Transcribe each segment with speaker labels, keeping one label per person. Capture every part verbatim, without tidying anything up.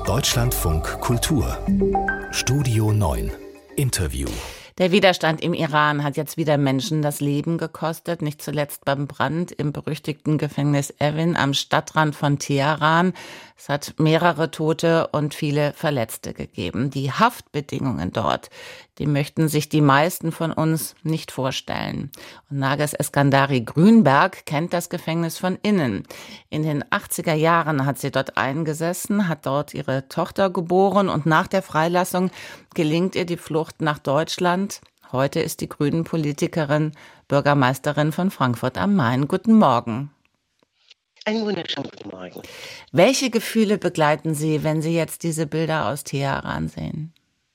Speaker 1: Deutschlandfunk Kultur Studio neun Interview.
Speaker 2: Der Widerstand im Iran hat jetzt wieder Menschen das Leben gekostet, nicht zuletzt beim Brand im berüchtigten Gefängnis Evin am Stadtrand von Teheran. Es hat mehrere Tote und viele Verletzte gegeben. Die Haftbedingungen dort, die möchten sich die meisten von uns nicht vorstellen. Und Narges Eskandari-Grünberg kennt das Gefängnis von innen. In den achtziger Jahren hat sie dort eingesessen, hat dort ihre Tochter geboren und nach der Freilassung gelingt ihr die Flucht nach Deutschland. Heute ist die Grünen-Politikerin Bürgermeisterin von Frankfurt am Main. Guten Morgen.
Speaker 3: Einen wunderschönen guten Morgen.
Speaker 2: Welche Gefühle begleiten Sie, wenn Sie jetzt diese Bilder aus Teheran sehen?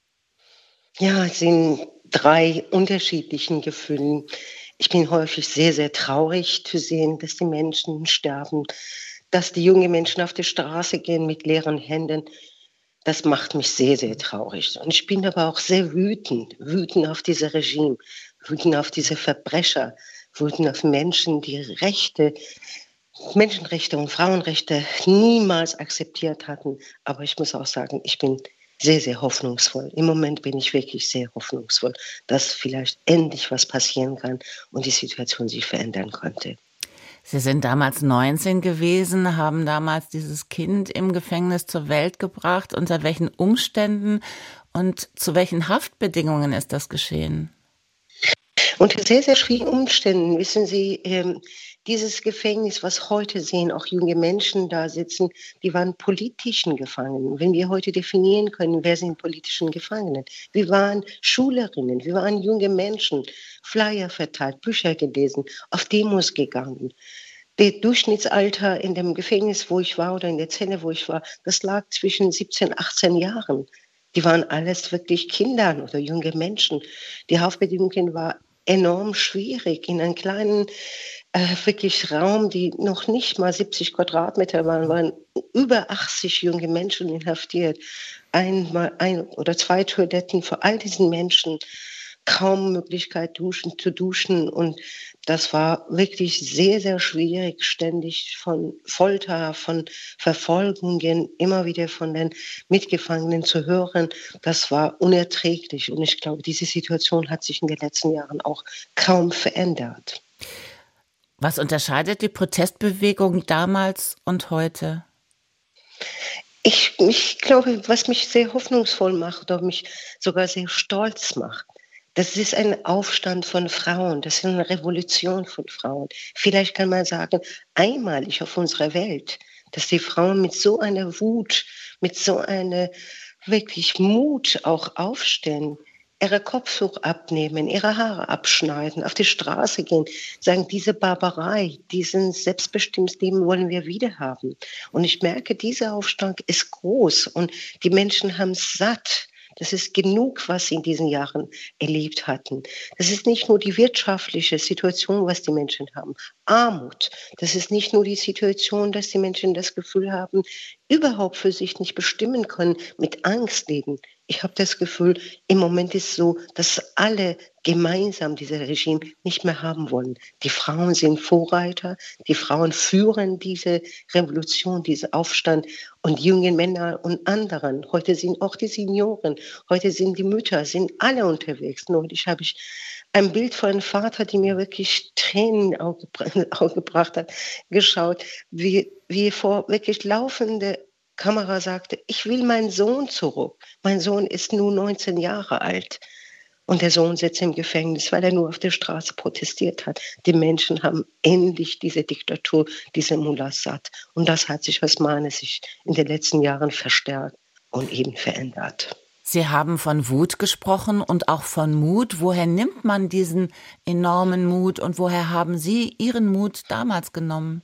Speaker 3: Ja, es sind drei unterschiedlichen Gefühlen. Ich bin häufig sehr, sehr traurig zu sehen, dass die Menschen sterben, dass die jungen Menschen auf die Straße gehen mit leeren Händen. Das macht mich sehr, sehr traurig. Und ich bin aber auch sehr wütend, wütend auf dieses Regime, wütend auf diese Verbrecher, wütend auf Menschen, die Rechte, Menschenrechte und Frauenrechte niemals akzeptiert hatten. Aber ich muss auch sagen, ich bin sehr, sehr hoffnungsvoll. Im Moment bin ich wirklich sehr hoffnungsvoll, dass vielleicht endlich was passieren kann und die Situation sich verändern könnte.
Speaker 2: Sie sind damals neunzehn gewesen, haben damals dieses Kind im Gefängnis zur Welt gebracht. Unter welchen Umständen und zu welchen Haftbedingungen ist das geschehen?
Speaker 3: Unter sehr, sehr schwierigen Umständen. Wissen Sie, ähm, dieses Gefängnis, was heute sehen, auch junge Menschen da sitzen, die waren politischen Gefangenen. Wenn wir heute definieren können, wer sind politischen Gefangenen? Wir waren Schülerinnen, wir waren junge Menschen, Flyer verteilt, Bücher gelesen, auf Demos gegangen. Das Durchschnittsalter in dem Gefängnis, wo ich war, oder in der Zelle, wo ich war, das lag zwischen siebzehn, achtzehn Jahren. Die waren alles wirklich Kinder oder junge Menschen. Die Haftbedingungen waren enorm schwierig. In einem kleinen äh, wirklich Raum, die noch nicht mal siebzig Quadratmeter waren, waren über achtzig junge Menschen inhaftiert. Einmal ein oder zwei Toiletten für all diesen Menschen. Kaum Möglichkeit duschen, zu duschen, und das war wirklich sehr, sehr schwierig, ständig von Folter, von Verfolgungen, immer wieder von den Mitgefangenen zu hören. Das war unerträglich, und ich glaube, diese Situation hat sich in den letzten Jahren auch kaum verändert.
Speaker 2: Was unterscheidet die Protestbewegung damals und heute?
Speaker 3: Ich, ich glaube, was mich sehr hoffnungsvoll macht oder mich sogar sehr stolz macht, das ist ein Aufstand von Frauen, das ist eine Revolution von Frauen. Vielleicht kann man sagen, einmalig auf unserer Welt, dass die Frauen mit so einer Wut, mit so einer wirklich Mut auch aufstehen, ihre Kopftuch abnehmen, ihre Haare abschneiden, auf die Straße gehen, sagen, diese Barbarei, diesen selbstbestimmtes Leben wollen wir wieder haben. Und ich merke, dieser Aufstand ist groß und die Menschen haben es satt. Das ist genug, was sie in diesen Jahren erlebt hatten. Das ist nicht nur die wirtschaftliche Situation, was die Menschen haben. Armut. Das ist nicht nur die Situation, dass die Menschen das Gefühl haben, überhaupt für sich nicht bestimmen können, mit Angst leben. Ich habe das Gefühl, im Moment ist es so, dass alle gemeinsam dieses Regime nicht mehr haben wollen. Die Frauen sind Vorreiter, die Frauen führen diese Revolution, diesen Aufstand, und junge Männer und anderen. Heute sind auch die Senioren, heute sind die Mütter, sind alle unterwegs. Neulich habe ich ein Bild von einem Vater, der mir wirklich Tränen in die Augen Auge gebracht hat, geschaut, wie, wie vor wirklich laufende Kamera sagte, ich will meinen Sohn zurück. Mein Sohn ist nur neunzehn Jahre alt. Und der Sohn sitzt im Gefängnis, weil er nur auf der Straße protestiert hat. Die Menschen haben endlich diese Diktatur, diese Mullahs satt. Und das hat sich aus meiner Sicht in den letzten Jahren verstärkt und eben verändert.
Speaker 2: Sie haben von Wut gesprochen und auch von Mut. Woher nimmt man diesen enormen Mut und woher haben Sie Ihren Mut damals genommen?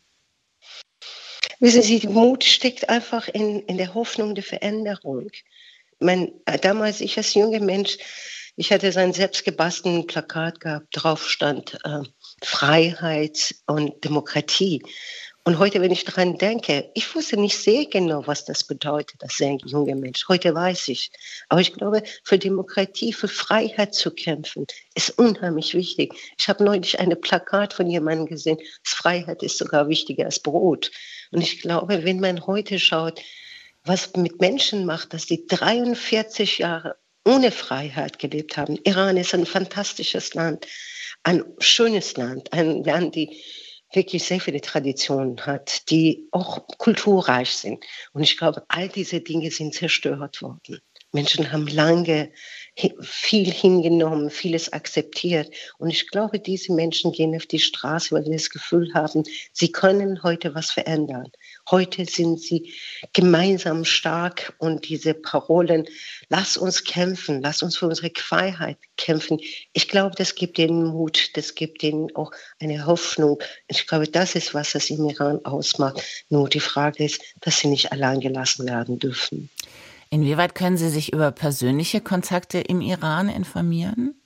Speaker 3: Wissen Sie, Mut steckt einfach in, in der Hoffnung der Veränderung. Mein, damals, ich als junger Mensch, ich hatte so ein selbstgebastelten Plakat gehabt, drauf stand äh, Freiheit und Demokratie. Und heute, wenn ich daran denke, ich wusste nicht sehr genau, was das bedeutet, als sehr junger Mensch. Heute weiß ich. Aber ich glaube, für Demokratie, für Freiheit zu kämpfen, ist unheimlich wichtig. Ich habe neulich ein Plakat von jemandem gesehen, dass Freiheit ist sogar wichtiger als Brot. Und ich glaube, wenn man heute schaut, was mit Menschen macht, dass die dreiundvierzig Jahre ohne Freiheit gelebt haben. Iran ist ein fantastisches Land, ein schönes Land, ein Land, die wirklich sehr viele Traditionen hat, die auch kulturreich sind. Und ich glaube, all diese Dinge sind zerstört worden. Menschen haben lange viel hingenommen, vieles akzeptiert. Und ich glaube, diese Menschen gehen auf die Straße, weil sie das Gefühl haben, sie können heute was verändern. Heute sind sie gemeinsam stark und diese Parolen, lass uns kämpfen, lass uns für unsere Freiheit kämpfen. Ich glaube, das gibt ihnen Mut, das gibt ihnen auch eine Hoffnung. Ich glaube, das ist, was es im Iran ausmacht. Nur die Frage ist, dass sie nicht allein gelassen werden dürfen.
Speaker 2: Inwieweit können Sie sich über persönliche Kontakte im Iran informieren?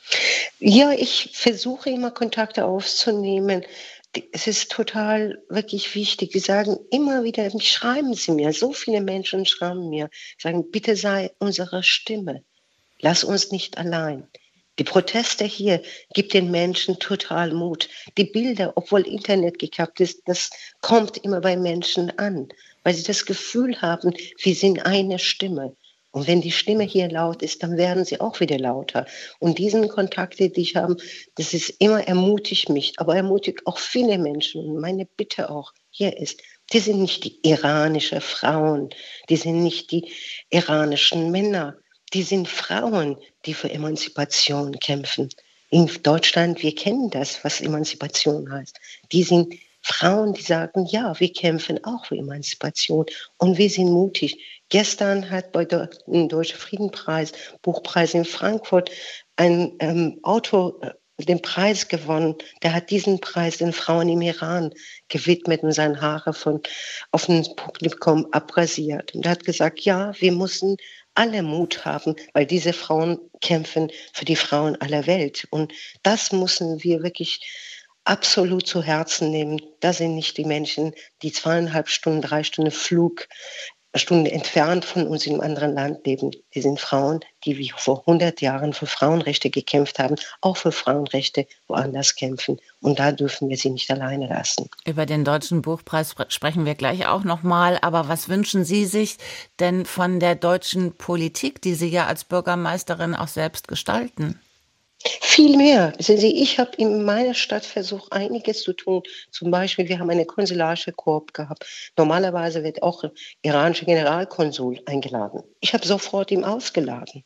Speaker 3: Ja, ich versuche immer Kontakte aufzunehmen. Es ist total wirklich wichtig. Die sagen immer wieder, schreiben Sie mir. So viele Menschen schreiben mir, sagen, bitte sei unsere Stimme. Lass uns nicht allein. Die Proteste hier gibt den Menschen total Mut. Die Bilder, obwohl Internet gekappt ist, das kommt immer bei Menschen an, weil sie das Gefühl haben, wir sind eine Stimme. Und wenn die Stimme hier laut ist, dann werden sie auch wieder lauter. Und diesen Kontakte, die ich habe, das ist immer ermutigt mich, aber ermutigt auch viele Menschen. Und meine Bitte auch hier ist, die sind nicht die iranischen Frauen, die sind nicht die iranischen Männer, die sind Frauen, die für Emanzipation kämpfen. In Deutschland, wir kennen das, was Emanzipation heißt. Die sind Frauen, die sagen, ja, wir kämpfen auch für Emanzipation und wir sind mutig. Gestern hat bei der Deutschen Friedenpreis, Buchpreis in Frankfurt, ein ähm, Autor äh, den Preis gewonnen. Der hat diesen Preis den Frauen im Iran gewidmet und seine Haare von auf dem Publikum abrasiert. Und er hat gesagt, ja, wir müssen alle Mut haben, weil diese Frauen kämpfen für die Frauen aller Welt. Und das müssen wir wirklich absolut zu Herzen nehmen. Das sind nicht die Menschen, die zweieinhalb Stunden, drei Stunden Flug, Stunden entfernt von uns in einem anderen Land leben. Die sind Frauen, die wie vor hundert Jahren für Frauenrechte gekämpft haben, auch für Frauenrechte woanders kämpfen. Und da dürfen wir sie nicht alleine lassen.
Speaker 2: Über den Deutschen Buchpreis sprechen wir gleich auch nochmal. Aber was wünschen Sie sich denn von der deutschen Politik, die Sie ja als Bürgermeisterin auch selbst gestalten?
Speaker 3: Viel mehr. Sehen Sie, ich habe in meiner Stadt versucht, einiges zu tun. Zum Beispiel, wir haben eine konsularische Korps gehabt. Normalerweise wird auch ein iranischer Generalkonsul eingeladen. Ich habe sofort ihn ausgeladen.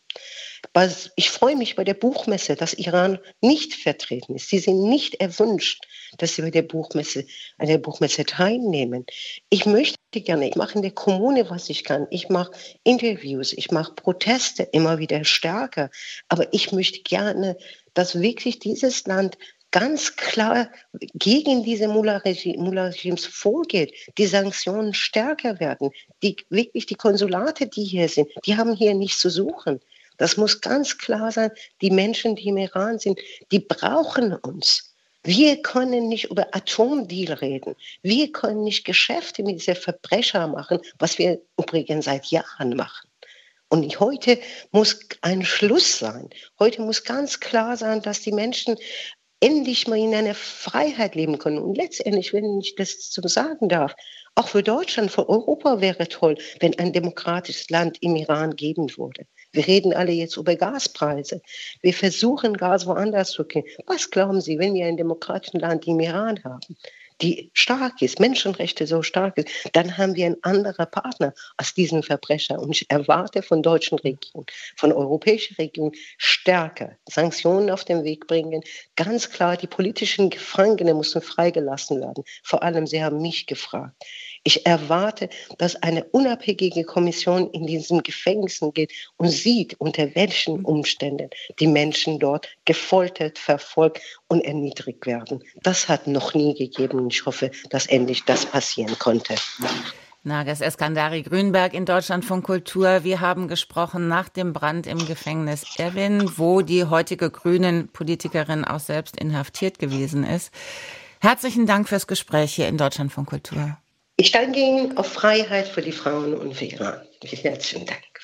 Speaker 3: Ich freue mich bei der Buchmesse, dass Iran nicht vertreten ist. Sie sind nicht erwünscht, dass sie bei der Buchmesse, an der Buchmesse teilnehmen. Ich möchte gerne, ich mache in der Kommune, was ich kann. Ich mache Interviews, ich mache Proteste immer wieder stärker. Aber ich möchte gerne, dass wirklich dieses Land ganz klar gegen diese Mullah-Regimes vorgeht, die Sanktionen stärker werden, die wirklich die Konsulate, die hier sind, die haben hier nichts zu suchen. Das muss ganz klar sein, die Menschen, die im Iran sind, die brauchen uns. Wir können nicht über Atomdeal reden. Wir können nicht Geschäfte mit diesen Verbrechern machen, was wir übrigens seit Jahren machen. Und heute muss ein Schluss sein. Heute muss ganz klar sein, dass die Menschen endlich mal in einer Freiheit leben können. Und letztendlich, wenn ich das so sagen darf, auch für Deutschland, für Europa wäre toll, wenn ein demokratisches Land im Iran geben würde. Wir reden alle jetzt über Gaspreise. Wir versuchen, Gas woanders zu kriegen. Was glauben Sie, wenn wir ein demokratisches Land im Iran haben, die stark ist, Menschenrechte so stark ist, dann haben wir einen anderen Partner als diesen Verbrecher. Und ich erwarte von deutschen Regierungen, von europäischen Regierungen stärker Sanktionen auf den Weg bringen. Ganz klar, die politischen Gefangenen müssen freigelassen werden. Vor allem, Sie haben mich gefragt. Ich erwarte, dass eine unabhängige Kommission in diesen Gefängnissen geht und sieht, unter welchen Umständen die Menschen dort gefoltert, verfolgt und erniedrigt werden. Das hat noch nie gegeben und ich hoffe, dass endlich das passieren konnte.
Speaker 2: Narges Eskandari-Grünberg in Deutschlandfunk Kultur. Wir haben gesprochen nach dem Brand im Gefängnis Evin, wo die heutige Grünen-Politikerin auch selbst inhaftiert gewesen ist. Herzlichen Dank fürs Gespräch hier in Deutschlandfunk Kultur.
Speaker 3: Ich danke Ihnen auf Freiheit für die Frauen und für Iran. Herzlichen Dank.